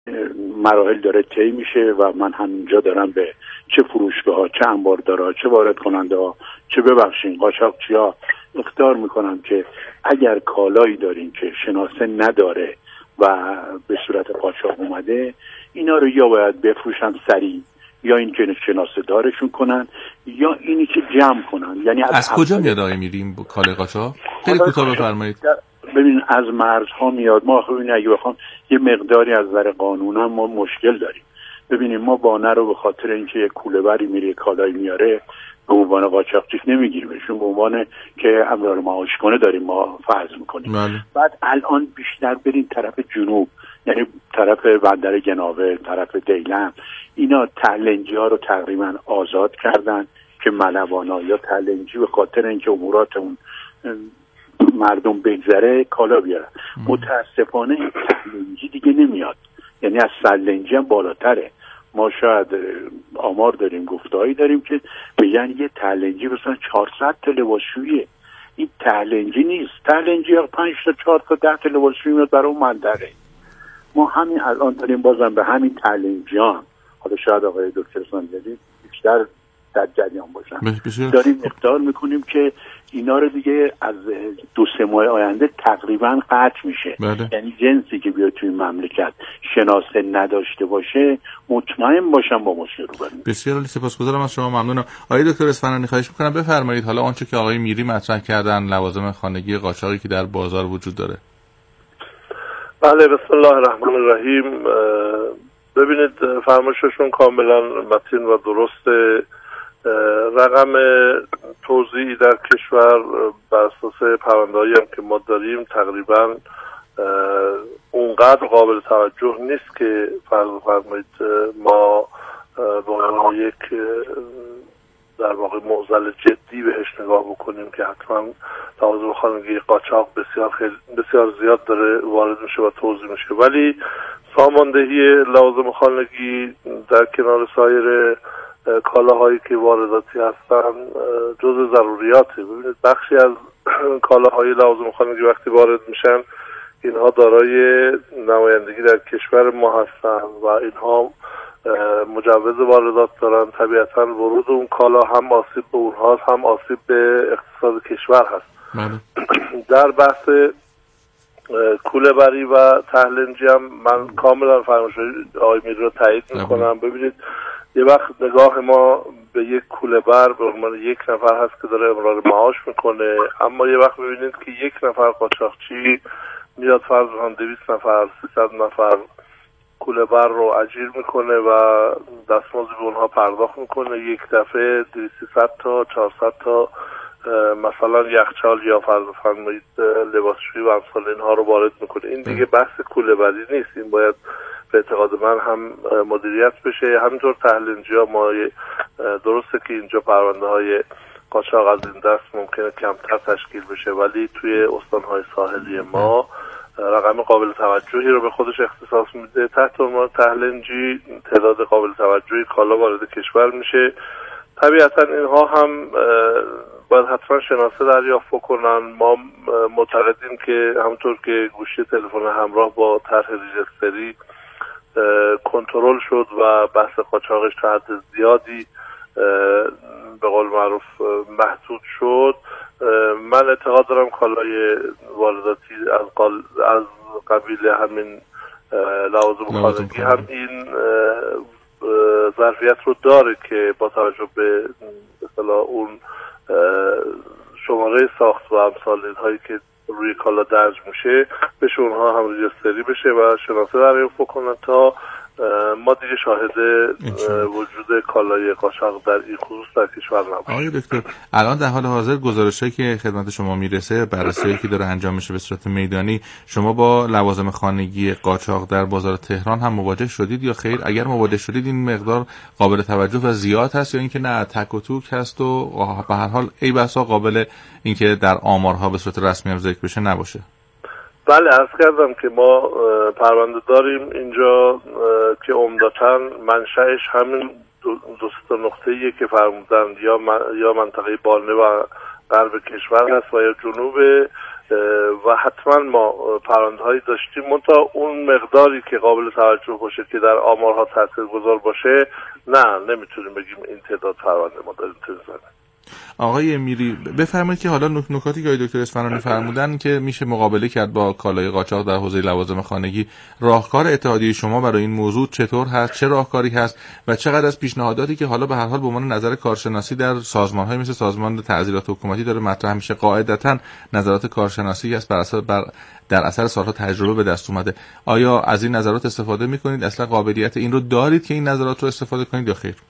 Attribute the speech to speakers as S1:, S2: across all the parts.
S1: مراحل داره طی میشه و من همینجا دارم به چه فروشگاه‌ها، چه انباردارها، چه وارد کننده‌ها، چه ببخشین قاچاقچی‌ها اخطار میکنم که اگر کالایی دارین که شناسه نداره و به صورت قاچاق اومده، اینا رو یا باید بفروشن سریع، یا این که شناسه دارشون کنن، یا اینی که جمع کنن. یعنی
S2: از کجا میاد آقای میریم کالای قاچاق؟ خیلی کوتاه بفرمایید.
S1: ببین از مرزها میاد. ما ببین اگه بخوام یه مقداری از نظر قانونا ما مشکل داریم. ببینیم ما بانه رو به خاطر اینکه یه کوله بری میره کالای میاره به عنوان قاچاقچی نمیگیریمشون، به عنوان که امرار معاش کنه داریم ما فرض میکنیم. بعد الان بیشتر بریم طرف جنوب، یعنی طرف بندر گناوه، طرف دیلم، اینا تلنجی ها رو تقریبا آزاد کردن که ملوانا یا تلنجی به خاطر اینکه امورات اون مردم بگذره کالا بیارن. متاسفانه این تلنجی دیگه نمیاد، یعنی از سلنجی هم بالاتره. ما شاید آمار داریم، گفتهایی داریم که بگن یه تلنجی مثلا 400 تا لباسشوییه. این تلنجی نیست. تلنجی 5 تا 4 تا 10 تا لباسشویی میاد برای اون منطقه. ما همین الان داریم بازم به همین تلنجیان، حالا شاید آقای دکتر صندلی بیشتر در جریان باشن، داریم اقدار میکنیم که اینا رو دیگه از 2-3 ماه آینده تقریبا قطع میشه. یعنی جنسی که بیاد توی مملکت شناسه نداشته باشه مطمئن باشم با مشکل رو بریم.
S2: بسیار عالی، سپاسگزارم از شما، ممنونم. آقای دکتر اصفهانی خواهش میکنم بفرمایید حالا آنچه که آقای میری مطرح کردن، لوازم خانگی قاچاقی که در بازار وجود داره.
S3: بله، بسم الله الرحمن الرحیم. ببینید فرمایششون کاملا متین و درسته. رقم توزیعی در کشور بر اساس پرونده‌هایی هم که ما داریم تقریبا اونقدر قابل توجه نیست که فرض فرمایید ما به عنوان یک در واقع معضل جدی بهش نگاه بکنیم که حتما لوازم خانگی قاچاق بسیار زیاد داره وارد میشه و توزیع میشه، ولی ساماندهی لوازم خانگی در کنار سایر کالاهایی که وارداتی هستن جزء ضروریاته. ببینید بخشی از کالاهای لوازم خانگی وقتی وارد میشن اینها دارای نمایندگی در کشور ما هستن و اینها مجوز واردات دارن. طبیعتا ورود اون کالا هم آسیب به اونهاست، هم آسیب به اقتصاد کشور هست. در بحث کوله بری و تهلنجی هم من کاملا فرمایش آقای میری رو تایید میکنم. ببینید یه وقت نگاه ما به یک کوله بر به عنوان یک نفر هست که داره امرار معاش میکنه، اما یه وقت ببینید که یک نفر قاچاقچی میاد فرض کنید 200 نفر 300 نفر کوله بر رو اجیر میکنه و دستمزد به اونها پرداخت میکنه. یک دفعه 300 تا 400 تا مثلا یخچال یا فرض فرمایید لباسشویی و امثال اینها رو وارد میکنه. این دیگه بحث کوله بری نیست، این باید به اعتقاد من هم مدیریت بشه. همینطور تهلنجی ها ما درسته که اینجا پرونده های قاچاق از این دست ممکنه کمتر تشکیل بشه، ولی توی استانهای ساحلی ما رقم قابل توجهی رو به خودش اختصاص میده. تحت عنوان تهلنجی تعداد قابل توجهی کالا وارد کشور میشه. طبیعتا اینها هم باید حتما شناسه دریافت بکنن. ما معتقدیم که همونطور که گوشی تلفن همراه با طرح ریجستری کنترل شد و بحث قاچاقش تا حد زیادی به قول معروف محدود شد، من اعتقاد دارم کالای وارداتی از قبیل همین لوازم خانگی هم این ظرفیت رو داره که با توجه به مثلا اون شماره ساخت و امثال اینهایی که روی کالا درج میشه بشه اونها هم ریجستری بشه و شناسه دریافت بکنن تا ما دیگه شاهد وجود کالای قاچاق در این خصوص در کشور نباشیم.
S2: آقای دکتر الان در حال حاضر گزارشایی که خدمت شما میرسه، بررسی‌ای که داره انجام میشه به صورت میدانی، شما با لوازم خانگی قاچاق در بازار تهران هم مواجه شدید یا خیر؟ اگر مواجه شدید این مقدار قابل توجه و زیاد هست یا اینکه نه تک و توک هست و به هر حال ای بسا قابل اینکه در آمارها به صورت رسمی هم ذکر بشه نباشه؟
S3: بله، عرض کردم که ما پرونده داریم اینجا که عمدتاً منشأش همین دو تا نقطه‌ایه که فرمودند، یا منطقه بانه و غرب کشور هست و یا جنوب و حتما ما پرونده‌هایی داشتیم، منتها اون مقداری که قابل توجه باشه که در آمارها تاثیرگذار باشه نه، نمیتونیم بگیم این تعداد پرونده ما داریم تزنه.
S2: آقای میری بفرمایید که حالا نکاتی که دکتر اصفهانی فرمودن که میشه مقابله کرد با کالای قاچاق در حوزه لوازم خانگی، راهکار اتحادیه شما برای این موضوع چطور هست، چه راهکاری هست و چقدر از پیشنهاداتی که حالا به هر حال به عنوان نظر کارشناسی در سازمان‌های مثل سازمان تعزیرات حکومتی داره مطرح میشه، قاعدتاً نظرات کارشناسی است در اثر سالها تجربه به دست اومده، آیا از این نظرات استفاده میکنید؟ اصلا قابلیت این رو دارید که این نظرات رو استفاده کنید یا خیر؟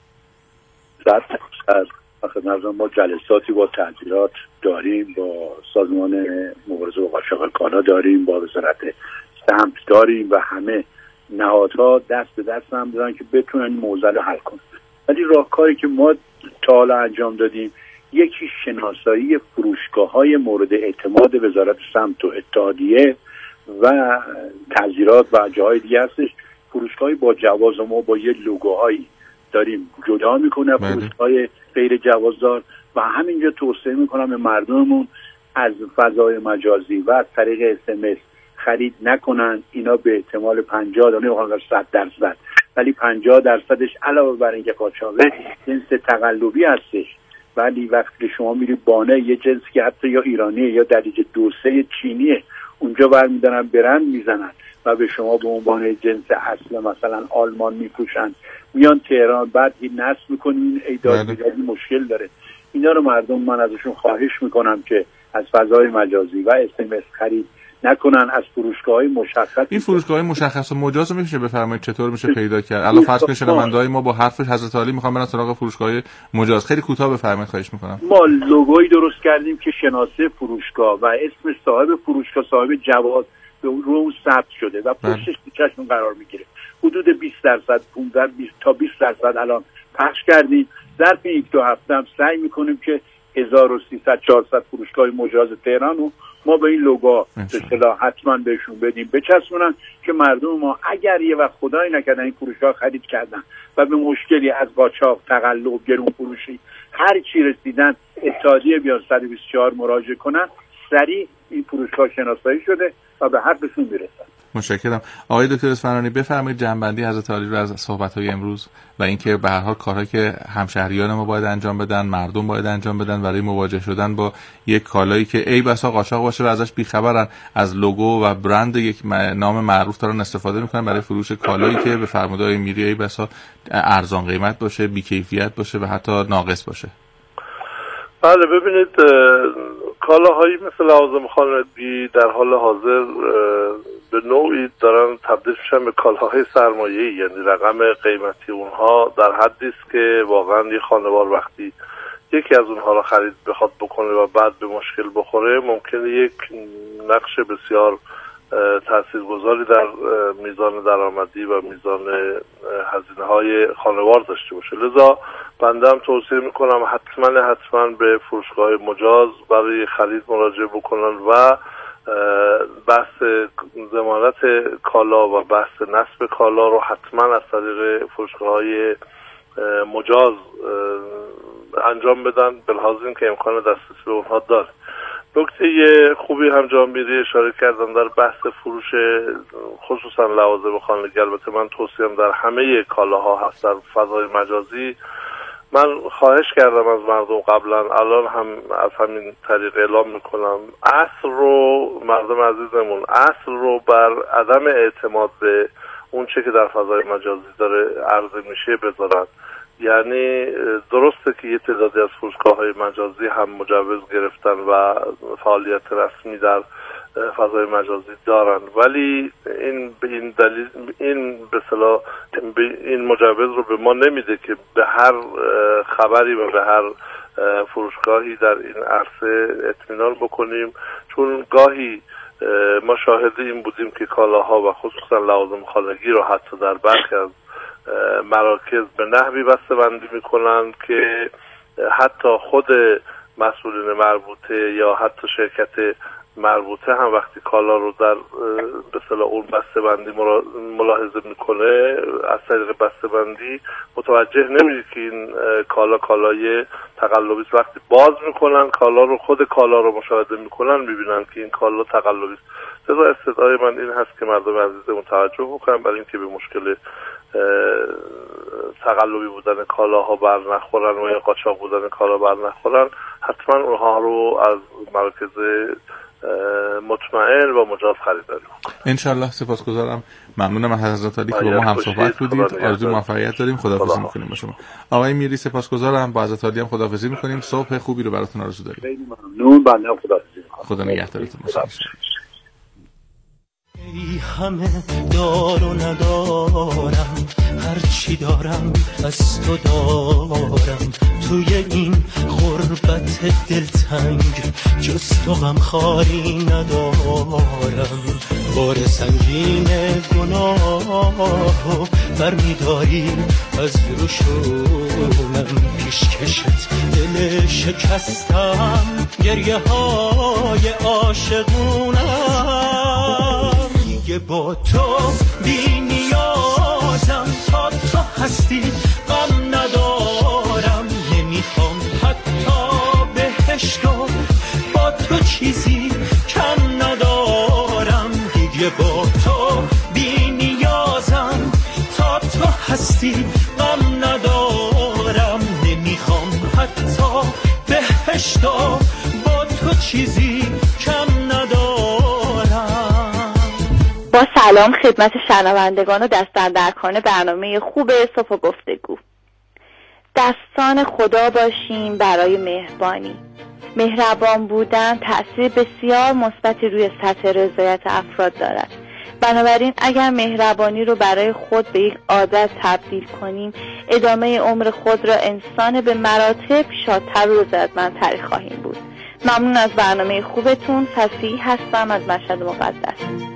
S1: ما جلساتی با تعزیرات داریم، با سازمان مبارزه با قاچاق کالا داریم، با وزارت سمت داریم و همه نهادها دست به دست هم دارن که بتونن این موضوع رو حل کنن. ولی راهکاری که ما تا حالا انجام دادیم یکی شناسایی فروشگاه‌های مورد اعتماد وزارت سمت و اتحادیه و تعزیرات و جاهای دیگه هستش. فروشگاهی با جواز ما با یه لوگوهایی داریم جدا میکنه فروشگاه‌های غیر جوازدار و همینجا توصیه میکنم به مردممون از فضای مجازی و از طریق SMS خرید نکنن. اینا به احتمال 50 نمیخوام 100% ولی 50%ش علاوه بر اینکه قاچاقه جنس تقلبی هستش، ولی وقتی شما میری بانه یه جنسی که حتی یا ایرانیه یا درجه 2-3 چینیه اونجا برمیدارن برند میزنن و به شما به عنوان جنس اصل مثلا آلمان میفروشن، میان تهران بعد این نصب میکنین ایداد بیدادی مشکل داره. اینا رو مردم من ازشون خواهش میکنم که از فضای مجازی و SMS خرید نکنن، از فروشگاه‌های مشخص.
S2: این فروشگاه‌های مشخص و مجاز میشه بفرمایید چطور میشه پیدا کرد؟ الان فرض کنید شنونده‌های ما با حرف حضرت علی میخوام برن سراغ فروشگاه‌های مجاز، خیلی کوتاه بفرمایید خواهش میکنم.
S1: ما لوگویی درست کردیم که شناسه فروشگاه و اسم صاحب فروشگاه، صاحب جواز رو ثبت شده و پشتش چشم قرار میگیره. حدود 20% 15 تا 20% الان پخش کردیم. ظرف 1-2 هفته هم سعی میکنیم که 1300-400 فروشگاه مجاز تهران رو ما به این لوگو به اصطلاح حتما بهشون بدیم بچسبونن که مردم ما اگر یه وقت خدای نکردن این فروشگاه خرید کردن و به مشکلی از قاچاق، تقلب، گرون فروشی هر چی رسیدن اتحادیه بیان 124 مراجعه کنن، سریع این فروشگاه شناسایی شده و به حقشون میرسن.
S2: متشکرم. آقای دکتر اصفهانی بفرمایید جنبندی حضرت علی رو از صحبت‌های امروز و اینکه به هر حال کارهایی که همشهریان ما باید انجام بدن، مردم باید انجام بدن برای مواجه شدن با یک کالایی که ای بسا قاچاق باشه و ازش بیخبرن، از لوگو و برند یک نام معروف دارن استفاده میکنن برای فروش کالایی که به فرمودهای میری ای بسا ارزان قیمت باشه، بی‌کیفیت باشه و حتی ناقص باشه.
S3: بله ببینید کالاهایی مثل لوازم خانگی در حال حاضر به نوعی دارن تبدیل میشن به کالاهای سرمایه‌ای، یعنی رقم قیمتی اونها در حدی است که واقعا یه خانوار وقتی یکی از اونها را خرید بخواد بکنه و بعد به مشکل بخوره ممکنه یک نقش بسیار تاثیرگذاری در میزان درآمدی و میزان هزینه‌های خانوار داشته باشه. لذا بنده هم توصیه میکنم حتما به فروشگاه مجاز برای خرید مراجعه بکنن و بحث ضمانت کالا و بحث نصب کالا رو حتما از طریق فروشگاه‌های مجاز انجام بدن، به لحاظ اینکه امکان دسترسی به اونها داره. نکته خوبی هم جان میری اشاره کردن در بحث فروش خصوصا لوازم خانگی، البته من توصیم در همه کالاها هست در فضای مجازی. من خواهش کردم از مردم قبلا، الان هم از همین طریق اعلام میکنم، اصل رو مردم عزیزمون اصل رو بر عدم اعتماد به اون چه که در فضای مجازی داره عرضه میشه بذارن. یعنی درسته که یه تعدادی از فروشگاه‌های مجازی هم مجوز گرفتن و فعالیت رسمی در فضای مجازی دارن، ولی این دلیل به اصطلاح این مجوز رو به ما نمیده که به هر خبری و به هر فروشگاهی در این عرصه اطمینان بکنیم، چون گاهی ما شاهد این بودیم که کالاها و خصوصا لوازم خانگی رو حتی در برخی از مراکز به نحوی بسته‌بندی میکنن که حتی خود مسئولین مربوطه یا حتی شرکت مربوطه هم وقتی کالا رو در به اصطلاح اون بسته‌بندی ملاحظه میکنه، از طریق بسته‌بندی متوجه نمیشه که این کالای تقلبی است. وقتی باز میکنن کالا رو، خود کالا رو مشاهده میکنن، میبینن که این کالا تقلبی است. لذا استدعای من این هست که مردم عزیزمون توجه بکنن برای اینکه به مشکل تقلبی بودن کالاها بر نخورن و یا قاچاق بودن کالا بر نخورن، حتما اونها رو از مراکز مطمئن و مجاز خریداری کنن.
S2: انشالله. سپاسگزارم، ممنونم از حضرت عالی که با ما هم صحبت بودید. آرزوی موفقیت داریم. خداحافظی میکنیم با شما آقای میری. سپاسگزارم. با حضرت عالی هم خداحافظی میکنیم. صبح خوبی رو براتون آرزو داریم.
S1: خیلی ممنون. بنده خداحافظی میکنم.
S2: خدا نگهدارتون باشه.
S4: ای همه دار و ندارم، هرچی دارم از تو دارم، توی این غربت دلتنگ جز تو غمخواری ندارم. بار سنگین گناهو برمیداری از روشونم، پیشکشت دل شکستم، گریه های عاشقونم. دیگه با تو بی نیازم، تا تو هستی غم ندارم، نمیخوام حتی بهشتو، با تو چیزی کم ندارم. دیگه با تو بی نیازم، تا تو هستی غم ندارم، نمیخوام حتی بهشتو، با تو چیزی کم ندارم.
S5: با سلام خدمت شنوندگان و دست‌اندرکان برنامه خوب صبح گفتگو. دستان خدا باشیم برای مهربانی. مهربان بودن تأثیر بسیار مثبتی روی سطح رضایت افراد دارد. بنابراین اگر مهربانی رو برای خود به یک عادت تبدیل کنیم، ادامه عمر خود را انسان به مراتب شادتر و رضایتمندتری خواهیم بود. ممنون از برنامه خوبتون. فصیح هستم از مشهد مقدس.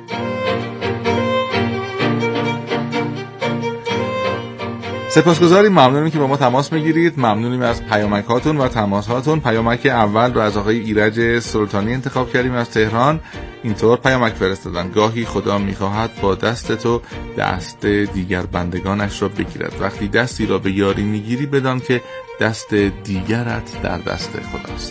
S2: سپاسگزاریم، ممنونیم که با ما تماس میگیرید. ممنونیم از پیامک‌هاتون و تماس‌هاتون. پیامک اول رو از آقای ایرج سلطانی انتخاب کردیم از تهران. اینطور پیامک فرستادن: گاهی خدا می‌خواهد با دست تو دست دیگر بندگانش را بگیرد. وقتی دستی را به یاری میگیری بدان که دست دیگرت در دست خداست.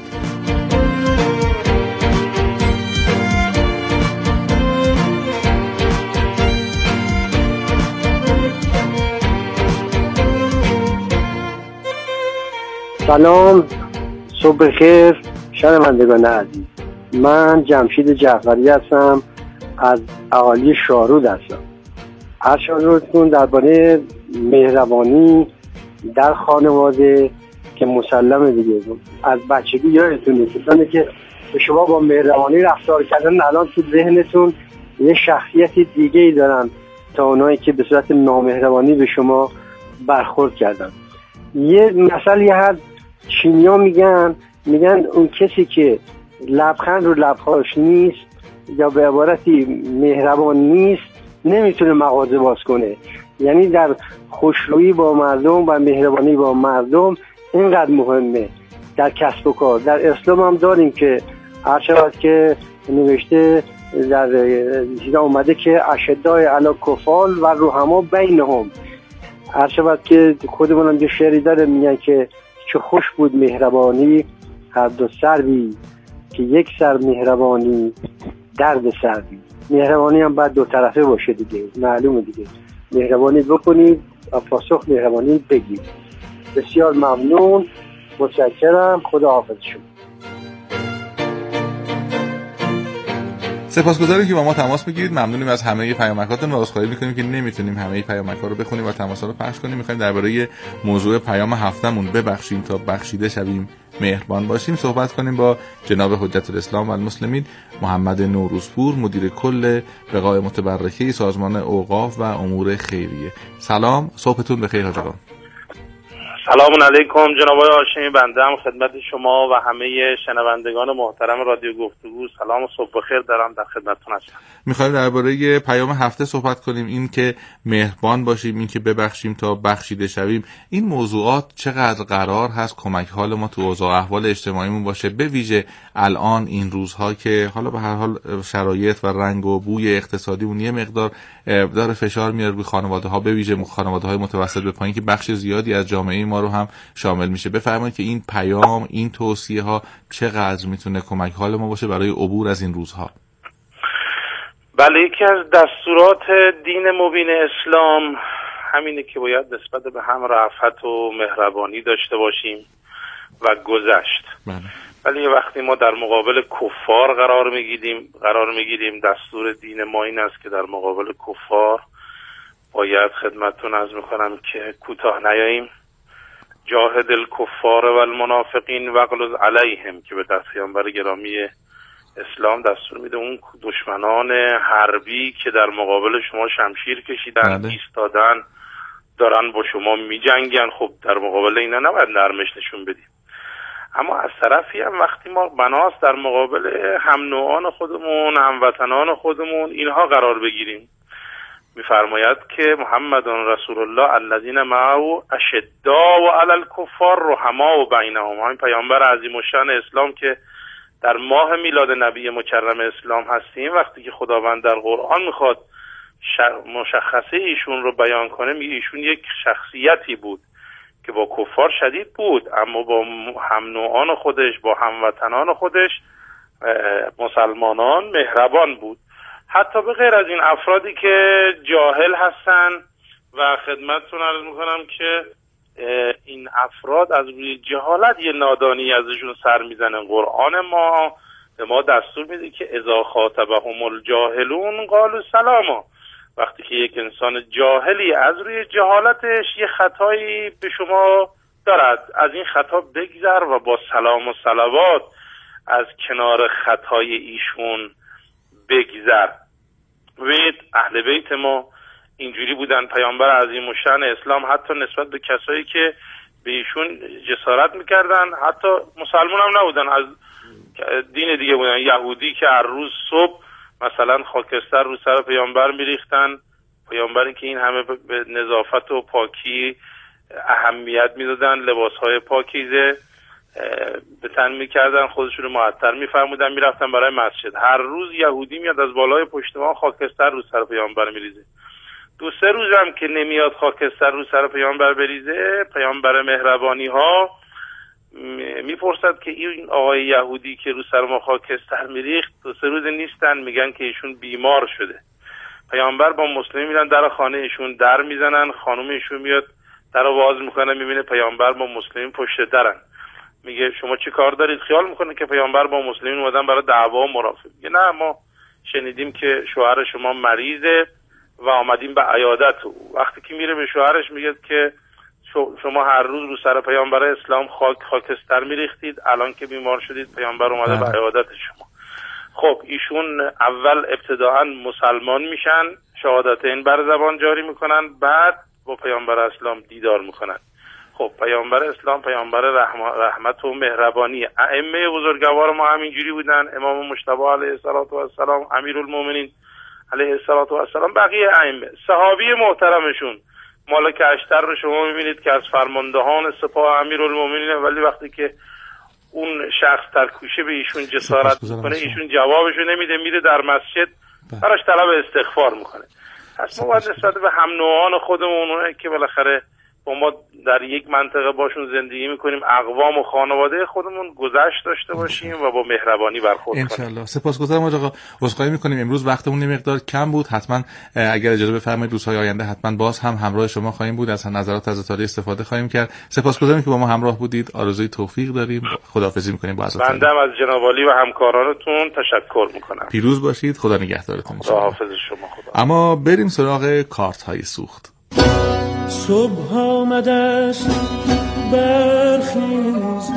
S6: سلام، صبح خیر شنوندگان عزیز. من جمشید جعفری هستم، از اهالی شارود هستم. از شارودتون درباره مهربانی در خانواده که مسلمه دیگه، از بچگی یادتونه کسانی که به شما با مهربانی رفتار کردن الان تو ذهنتون یه شخصیت دیگه ای دارن تا اونایی که به صورت نامهربانی به شما برخورد کردن. یه مثلی هست، چینی‌ها میگن اون کسی که لبخند رو لبهاش نیست یا به عبارتی مهربان نیست نمیتونه مغازه باز کنه. یعنی در خوشرویی با مردم و مهربانی با مردم اینقدر مهمه در کسب و کار. در اسلام هم داریم که هر شود که نوشته در چیزا اومده که اشدای علی کفال و رحما بینهم. هر شود که خودمون هم یه شعری داره میگن که چه خوش بود مهربانی هر دو سروی، که یک سر مهربانی درد سروی. مهربانی هم باید دو طرفه باشه دیگه، معلومه دیگه. مهربانی بکنید و پاسخ مهربانی بگید. بسیار ممنون، متشکرم، خدا حافظ شما.
S2: سپاسگزاریم که با ما تماس میگیرید. ممنونیم از همه پیامکاتون و عذرخواهی میکنیم که نمیتونیم همه پیامک‌ها رو بخونیم و تماس‌ها رو پخش کنیم. میخوایم درباره موضوع پیام هفتمون ببخشیم تا بخشیده شویم، مهربان باشیم صحبت کنیم با جناب حجت الاسلام و المسلمین محمد نوروزپور، مدیر کل بقاع متبرکه سازمان اوقاف و امور خیریه. سلام، صبحتون بخیر حاج آقا.
S7: سلام علیکم جناب آقای هاشمی، بنده هم خدمت شما و همه شنوندگان محترم رادیو گفتگو سلام و صبح بخیر دارم، در خدمتتون هستم.
S2: میخوایم درباره پیام هفته صحبت کنیم، این که مهربان باشیم، این که ببخشیم تا بخشیده شویم. این موضوعات چقدر قرار هست کمک حال ما تو اوضاع احوال اجتماعیمون باشه، به ویژه الان این روزها که حالا به هر حال شرایط و رنگ و بوی اقتصادی اون یه مقدار داره فشار میاره روی خانواده‌ها، به ویژه خانواده‌های متوسط به پایین که بخش زیادی از جامعه ما رو هم شامل میشه. بفرمایید که این پیام، این توصیه‌ها چقدر میتونه کمک حال ما باشه برای عبور از این روزها.
S7: بله، یکی از دستورات دین مبین اسلام همینه که باید نسبت به هم رأفت و مهربانی داشته باشیم و گذشت. ولی وقتی ما در مقابل کفار قرار میگیریم دستور دین ما این است که در مقابل کفار باید خدمتتون عرض میکنم که کوتاه نیاییم. جاهد الکفار و المنافقین واغلظ علیهم که به دست پیامبر گرامی اسلام دستور میده اون دشمنان حربی که در مقابل شما شمشیر کشیدن ایستادن دارن با شما میجنگن، خب در مقابل اینا نباید نرمش نشون بدیم. اما از طرفی هم وقتی ما بناست در مقابل هم نوعان خودمون، هموطنان خودمون اینها قرار بگیریم. میفرماید که محمد رسول الله الذین معه اشداء علی الکفار رحماء بینهم، همین پیامبر عظیم الشأن اسلام که در ماه میلاد نبی مکرم اسلام هستیم، وقتی که خداوند در قرآن میخواد مشخصه ایشون رو بیان کنه میگه ایشون یک شخصیتی بود که با کفار شدید بود اما با هم نوعان خودش، با هموطنان خودش مسلمانان مهربان بود. حتی به غیر از این افرادی که جاهل هستن و خدمتتون عرض میکنم که این افراد از روی جهالت یه نادانی ازشون سر میزنه. قرآن ما به ما دستور میده که اذا خاطبهم الجاهلون قالوا سلاما، وقتی که یک انسان جاهلی از روی جهالتش یه خطایی به شما دارد از این خطا بگذر و با سلام و صلوات از کنار خطای ایشون بگذر. ببینید اهل بیت ما اینجوری بودن. پیامبر عظیم الشأن اسلام حتی نسبت به کسایی که به ایشون جسارت میکردن، حتی مسلمان هم نبودن، از دین دیگه بودن، یهودی که هر روز صبح مثلا خاکستر رو سر پیامبر میریختن، پیامبری که این همه به نظافت و پاکی اهمیت میدادن، لباسهای پاکیزه به تن میکردن، خودشون رو معطر میفرمودن، میرفتن برای مسجد. هر روز یهودی میاد از بالای پشت ما خاکستر رو سر پیامبر میریزه. 2-3 روز هم که نمیاد خاکستر رو سر پیامبر بریزه، پیامبر مهربانی ها میپرسد که این آقای یهودی که رو سر ما خاکستر میریخت 2-3 روز نیستن، میگن که ایشون بیمار شده. پیامبر با مسلمی میرن در خانه ایشون در میزنن، خانم ایشون میاد در رو باز میکنه، میبینه پیامبر با مسلمین پشت درن. میگه شما چی کار دارید؟ خیال میکنه که پیامبر با مسلمین اومدن برای دعوا و مرافعه. میگه نه، ما شنیدیم که شوهر شما مریضه و آمدیم به عیادت او. وقتی که میره به شوهرش میگه که شما هر روز رو سر پیامبر اسلام خاکستر میریختید، الان که بیمار شدید پیامبر اومده به عیادت شما. خب ایشون اول ابتداعا مسلمان میشن، شهادتین بر زبان جاری میکنن، بعد با پیامبر اسلام دیدار میکنن. خب پیامبر اسلام پیامبر رحمت و مهربانی. ائمه بزرگوار ما همینجوری بودن. امام مجتبی علیه السلام، امیرالمومنین علیه السلام، بقیه ائمه. صحابی محترمشون مالک اشتر رو شما میبینید که از فرماندهان سپاه امیرالمومنین، ولی وقتی که اون شخص در کوشه به ایشون جسارت میکنه ایشون جوابشو نمیده، میره در مسجد براش طلب استغفار میکنه. پس ما باید نسبت به هم نوعان خودمون، اونایی که بالاخره با ما در یک منطقه باشون زندگی میکنیم، اقوام و خانواده خودمون گذشت داشته باشیم و با مهربانی برخورد کنیم.
S2: انشالله. سپاسگزارم آقا. عذرخواهی میکنیم امروز وقتمون یه مقدار کم بود. حتما اگر اجازه بفرمایید روزهای آینده حتما باز هم همراه شما خواهیم بود، از نظرات از تاریخ استفاده خواهیم کرد. سپاسگزارم که با ما همراه بودید. آرزوی توفیق داریم. خداحافظی میکنیم با حضرت.
S7: بنده از جناب عالی و همکارانتون تشکر میکنم.
S2: پیروز باشید. خدا نگهدارتون.
S7: خداحافظ شما. خدا.
S2: اما بریم سراغ کارت های سوخت.
S4: صبح آمده است، برخیز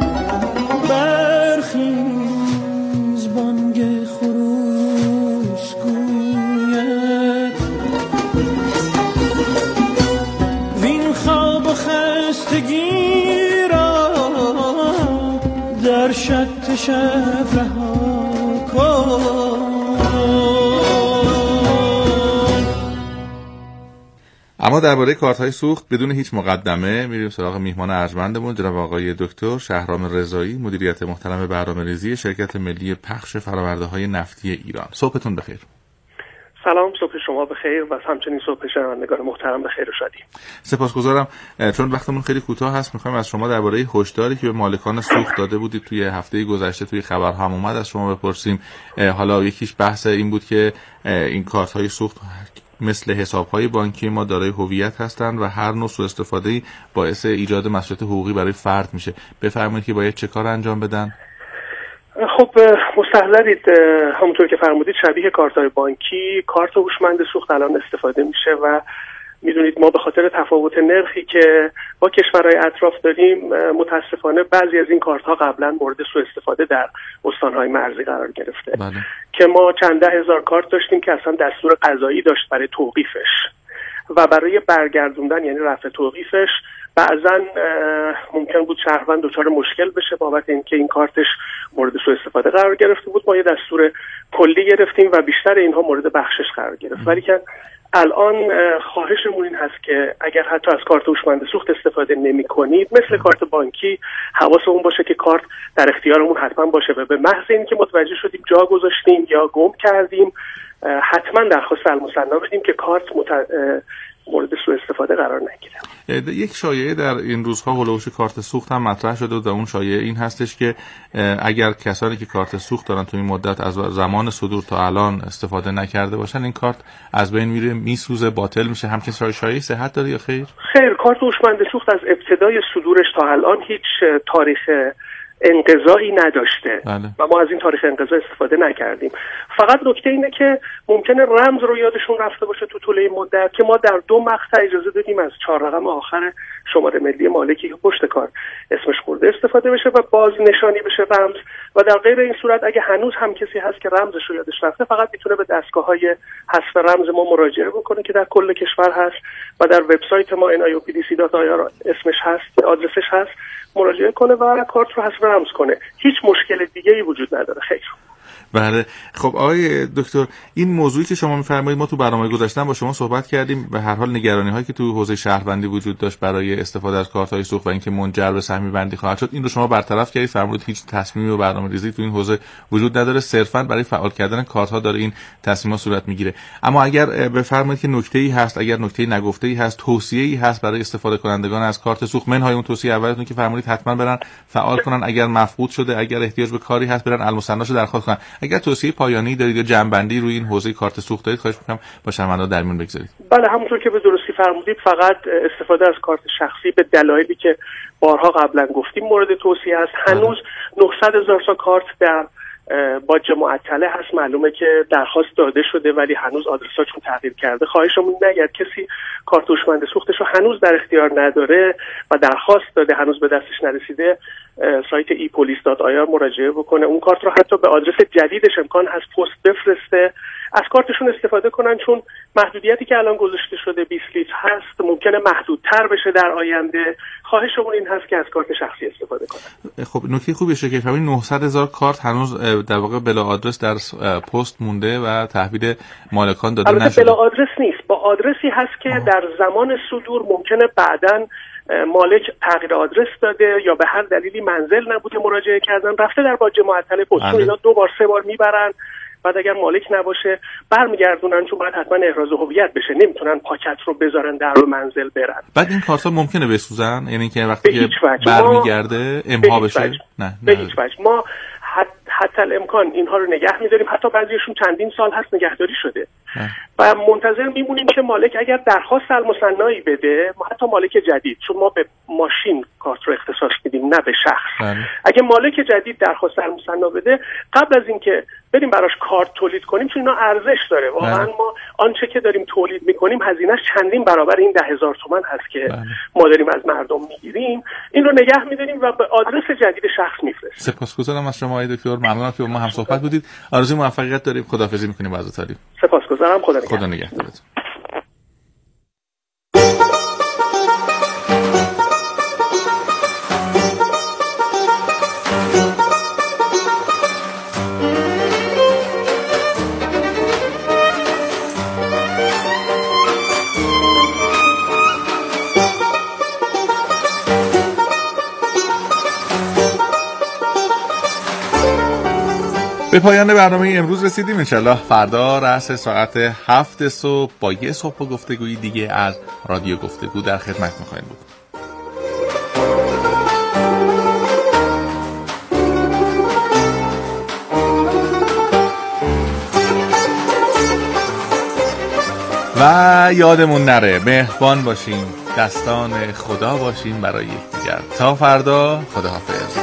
S4: برخیز، بانگ خروس گوید وین خواب و خستگی فرشت شب رها کن.
S2: اما درباره کارت‌های سوخت بدون هیچ مقدمه میریم سراغ میهمان ارجمندمون، جناب آقای دکتر شهرام رضایی، مدیریت محترم برنامه‌ریزی شرکت ملی پخش فرآورده‌های نفتی ایران. صبحتون بخیر.
S8: سلام، صبح شما بخیر و همچنین صبح شنوندگان محترم بخیر و شادی.
S2: سپاسگزارم. چون وقتمون خیلی کوتاه هست می‌خوایم از شما درباره هشداری که به مالکان سوخت داده بودید توی هفته گذشته توی خبرها هم اومد از شما بپرسیم. حالا یکیش بحث این بود که این کارت‌های سوخت مثل حساب‌های بانکی ما دارای هویت هستند و هر نوع سوء استفاده‌ای باعث ایجاد مسئولیت حقوقی برای فرد میشه. بفرمایید که باید چه کار انجام بدن؟
S8: خب مستحضرید، همونطور که فرمودید شبیه کارت‌های بانکی کارت هوشمند سوخت الان استفاده میشه و میدونید ما به خاطر تفاوت نرخی که با کشورهای اطراف داریم متاسفانه بعضی از این کارت‌ها قبلا مورد سوء استفاده در استان‌های مرزی قرار گرفته.
S2: بله.
S8: که ما چند ده هزار کارت داشتیم که اصلا دستور قضایی داشت برای توقیفش و برای برگردوندن یعنی رفع توقیفش بعضا ممکن بود شهروند دچار مشکل بشه بابت اینکه این کارتش مورد سوء استفاده قرار گرفته بود. ما یه دستور کلی گرفتیم و بیشتر اینها مورد بخشش قرار گرفت. ولی که الان خواهشمون این هست که اگر حتی از کارت هوشمند سوخت استفاده نمی‌کنید، مثل کارت بانکی حواسمون باشه که کارت در اختیارمون حتما باشه و به محض اینکه متوجه شدیم جا گذاشتیم یا گم کردیم حتما درخواست المصنع بدیم که کارت مورد سوء استفاده قرار نگیره.
S2: یک شایعه در این روزها هولوش کارت سوخت هم مطرح شده و اون شایعه این هستش که اگر کسانی که کارت سوخت دارن تو این مدت از زمان صدور تا الان استفاده نکرده باشن این کارت از بین میره، میسوزه، باطل میشه. همچین شایعه صحت داره یا خیر؟
S8: خیر، کارت هوشمند سوخت از ابتدای صدورش تا الان هیچ تاریخ انقضایی نداشته.
S2: بله.
S8: و ما از این تاریخ انقضا استفاده نکردیم. فقط نکته اینه که ممکنه رمز رو یادشون رفته باشه تو طول این مدت که ما در 2 مقطع اجازه دادیم از 4 رقم آخر شماره ملی مالکی که پشت کار اسمش خورده استفاده بشه و باز نشانی بشه رمز، و در غیر این صورت اگه هنوز هم کسی هست که رمزش رو یادش رفته فقط میتونه به دستگاه‌های حذف رمز ما مراجعه بکنه که در کل کشور هست و در وبسایت ما niopdc.ir اسمش هست، آدرسش هست، مراجعه کنه و کارت رو حذف رمز کنه. هیچ مشکل دیگه‌ای وجود نداره. خیر.
S2: بله. خب آقای دکتر، این موضوعی که شما می‌فرمایید ما تو برنامه گذاشتن با شما صحبت کردیم، به هر حال نگرانی‌هایی که تو حوزه شهروندی وجود داشت برای استفاده از کارت‌های سوخت و اینکه منجر به سهمی بندی خواهد شد، این رو شما برطرف کردید. فرمودید هیچ تصمیمی و برنامه‌ریزی تو این حوزه وجود نداره، صرفاً برای فعال کردن کارت‌ها داره این تصمیمات صورت می‌گیره. اما اگر بفرمایید که نکته‌ای هست، اگر نکته نگفته‌ای هست، توصیه‌ای هست برای استفاده کنندگان از کارت سوخت، منهای اون توصیه اولتون که فرمودید حتما برن فعال کنن، اگر مفقود شده، اگر احتیاج به کاری هست برن المصنعش درخواست کنن. اگر توصیه پایانی دارید یا جنبندی روی این حوزه کارت سوخت دارید خواهش می‌کنم با شنوندگان در میون بگذارید.
S8: بله، همونطور که به درستی فرمودید فقط استفاده از کارت شخصی به دلایلی که بارها قبلا گفتیم مورد توصیه است. هنوز 900,000 تا کارت در باج معطله هست. معلومه که درخواست داده شده ولی هنوز آدرساشون تغییر کرده. خواهشمون اینه اگر کسی کارت هوشمند سوختش رو هنوز در اختیار نداره و درخواست داده هنوز به دستش نرسیده، سایت epolice.ir مراجعه بکنه. اون کارت رو حتی به آدرس جدیدش امکان هست پست بفرسته، از کارتشون استفاده کنن، چون محدودیتی که الان گذاشته شده 20 لیتر هست ممکنه محدودتر بشه در آینده. خواهشمون این هست که از کارت شخصی استفاده کنن.
S2: خب نکته خوبی شده که فهمید 900,000 کارت هنوز در واقع بلا آدرس در پست مونده و تحویل مالکان داده نشده.
S8: البته بلا آدرس نیست، با آدرسی هست که در زمان صدور ممکنه بعداً مالک تغییر آدرس داده یا به هر دلیلی منزل نبوده، مراجعه کردن، رفته در باج معطل پست. اینا 2 بار 3 بار میبرن، بعد اگر مالک نباشه برمیگردونن، چون باید حتما احراز هویت بشه، نمیتونن پاکت رو بذارن در منزل برن.
S2: بعد این کارتا ممکنه بسوزن، یعنی که وقتی که برمیگرده امها بشه؟ نه به هیچ وجه.
S8: ما حتی الامکان اینها رو نگه می‌داریم، حتی بعضیشون چندین سال هست نگهداری شده و منتظر میمونیم که مالک اگر درخواست المصنعی بده، حتی مالک جدید، چون ما به ماشین کارت رو اختصاص میدیم نه به شخص. اگه مالک جدید درخواست المصنع بده، قبل از اینکه بریم براش کارت تولید کنیم، چون اینا ارزش داره واقعا، ما آنچه که داریم تولید میکنیم هزینه‌اش چندین برابر این 10,000 تومان هست که ما داریم از مردم میگیریم. این رو نگه میداریم و به آدرس جدید شخص میفرستیم.
S2: سپاسگزارم از شما آقای دکتر، ممنونم که با ما هم صحبت بودید. آرزوی موفقیت داریم. خداحافظی میکنیم با عزت‌عالی.
S8: سپاسگزارم. خدا
S2: نگهدارتون. به پایان برنامه امروز رسیدیم. انشالله فردا رأس ساعت 7 صبح با یه صبح گفتگویی دیگه از رادیو گفتگو در خدمت می‌خوایم بود. و یادمون نره مهربان باشیم، دستان خدا باشیم برای یکدیگر. تا فردا، خداحافظ.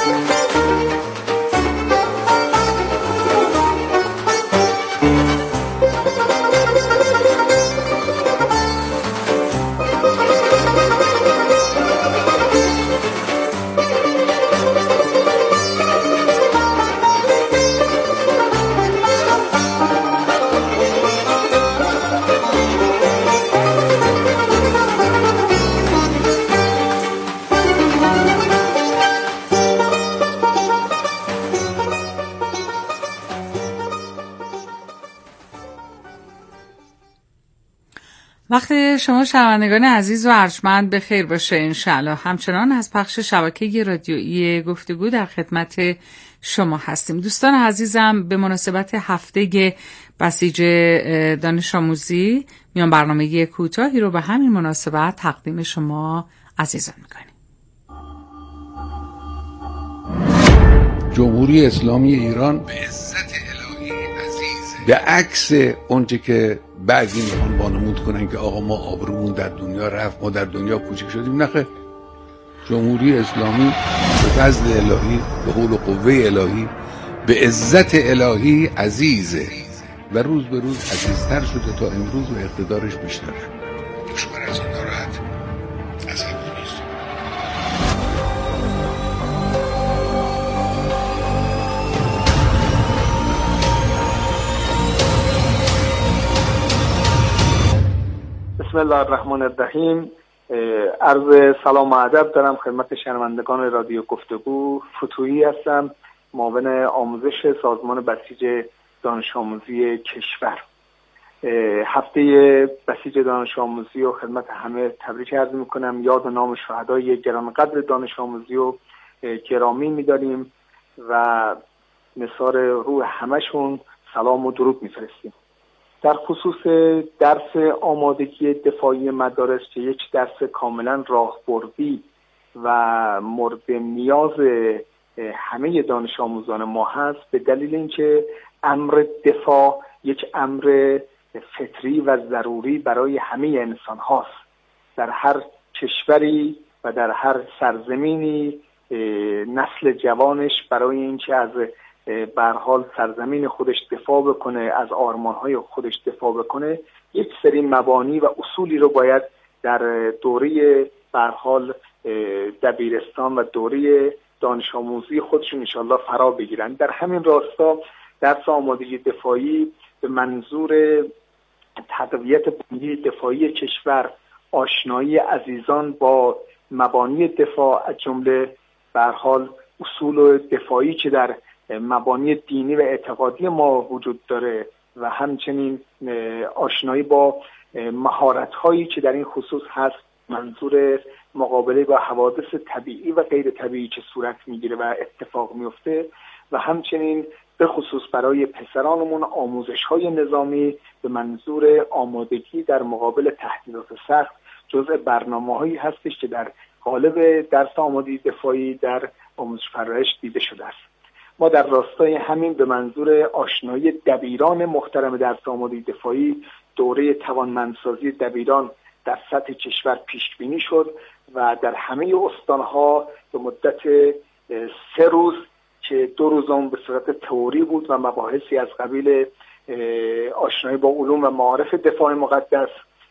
S9: وقت شما شنوندگان عزیز و ارجمند به خیر باشه انشالله. همچنان از پخش شبکه رادیویی گفتگو در خدمت شما هستیم. دوستان عزیزم، به مناسبت هفته بسیج دانش آموزی میان برنامه کوتاهی رو به همین مناسبت تقدیم شما عزیزان میکنیم.
S10: جمهوری اسلامی ایران به عزت الهی عزیزه، به عکس اونچه که بعضی میخوان وانمود کنن که آقا ما آبرومون در دنیا رفت، ما در دنیا کوچک شدیم. نخیر، جمهوری اسلامی به فضل الهی، به حول و قوه الهی، به عزت الهی عزیزه و روز به روز عزیزتر شده تا امروز و اقتدارش بیشتر شده. دشمن از این ناراحت از این نیست.
S11: بسم الله الرحمن الرحیم. عرض سلام و ادب دارم خدمت شنوندگان رادیو گفتگو. فتوحی هستم، معاون آموزش سازمان بسیج دانش آموزی کشور. هفته بسیج دانش آموزی و خدمت همه تبریک عرض میکنم. یاد و نام شهدای گرانقدر دانش آموزی رو گرامی میداریم و نثار روح همشون سلام و درود میفرستیم. در خصوص درس آمادگی دفاعی مدارس که یک درس کاملا راهبردی و مورد نیاز همه دانش آموزان ما هست، به دلیل اینکه امر دفاع یک امر فطری و ضروری برای همه انسان هاست. در هر کشوری و در هر سرزمینی نسل جوانش برای اینکه از به هر حال سرزمین خودش دفاع بکنه، از آرمان‌های خودش دفاع بکنه، یک سری مبانی و اصولی رو باید در دوره به هر حال دبیرستان و دوره دانش آموزی خودشون انشالله فرا بگیرن. در همین راستا درس آمادگی دفاعی به منظور تقویت بنیه دفاعی کشور، آشنایی عزیزان با مبانی دفاع از جمله به هر حال اصول دفاعی که در مبانی دینی و اعتقادی ما وجود داره و همچنین آشنایی با مهارت‌هایی که در این خصوص هست، منظور مقابله با حوادث طبیعی و غیر طبیعی که صورت میگیره و اتفاق میفته، و همچنین به خصوص برای پسرانمون آموزش‌های نظامی به منظور آمادگی در مقابل تهدیدات سخت جزء برنامه‌هایی هستش که در قالب درس آمادگی دفاعی در آموزش پرورش دیده شده است. ما در راستای همین به منظور آشنایی دبیران محترم درس آمادگی دفاعی دوره توانمندسازی دبیران در سطح کشور پیش بینی شد و در همه استانها به مدت 3 روز که 2 روز اون به صورت تئوری بود و مباحثی از قبیل آشنایی با علوم و معارف دفاع مقدس،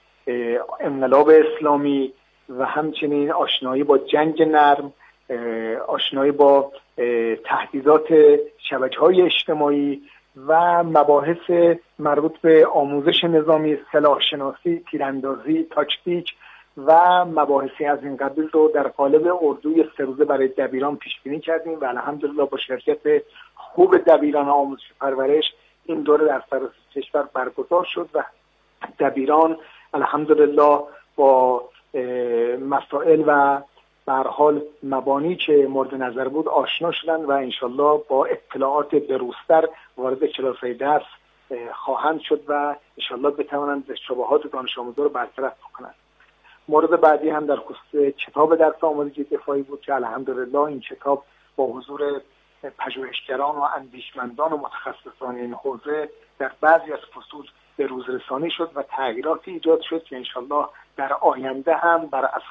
S11: انقلاب اسلامی و همچنین آشنایی با جنگ نرم، آشنایی با تهدیدات شبکه‌های اجتماعی و مباحث مربوط به آموزش نظامی، سلاح‌شناسی، تیراندازی، تاکتیک و مباحثی از این قبیل رو در قالب اردوی 3 روزه برای دبیران پیش بینی کردیم و الحمدلله با شرکت خوب دبیران آموزش پرورش این دوره در سراسر کشور برگزار شد و دبیران الحمدلله با مسائل و به هر حال مبانی که مورد نظر بود آشنا شدن و انشالله با اطلاعات بروزتر وارد کلاس‌های درس خواهند شد و انشالله بتوانند شبهات دانش آموزا رو برطرف کنند. مورد بعدی هم در خصوص کتاب درس آموزشی دفاعی بود که الحمدلله این کتاب با حضور پژوهشگران و اندیشمندان و متخصصان این حوزه در بعضی از فصول به روز رسانی شد و تغییراتی ایجاد شد که انشالله در آینده هم بر اساس